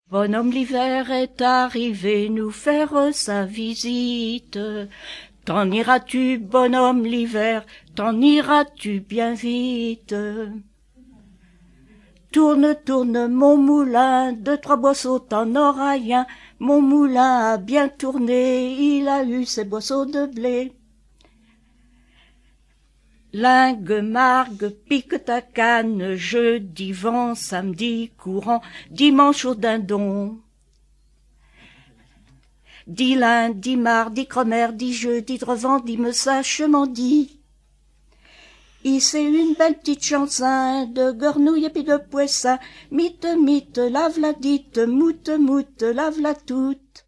Bonhomme l'hiver est arrivé nous faire sa visite. T'en iras-tu, bonhomme l'hiver, t'en iras-tu bien vite. Tourne, tourne, mon moulin, deux, trois boisseaux, t'en auras rien. Mon moulin a bien tourné, il a eu ses boisseaux de blé. Lingue, margue, pique ta canne, jeudi vent, samedi courant, dimanche au dindon. Dis lundi, dis mardi, cromère, dis jeudi, revend, dis me sachement dit. Il c'est une belle petite chanson de grenouille et puis de poisson, mite, mite, lave la dite, moute, moute, lave la toute.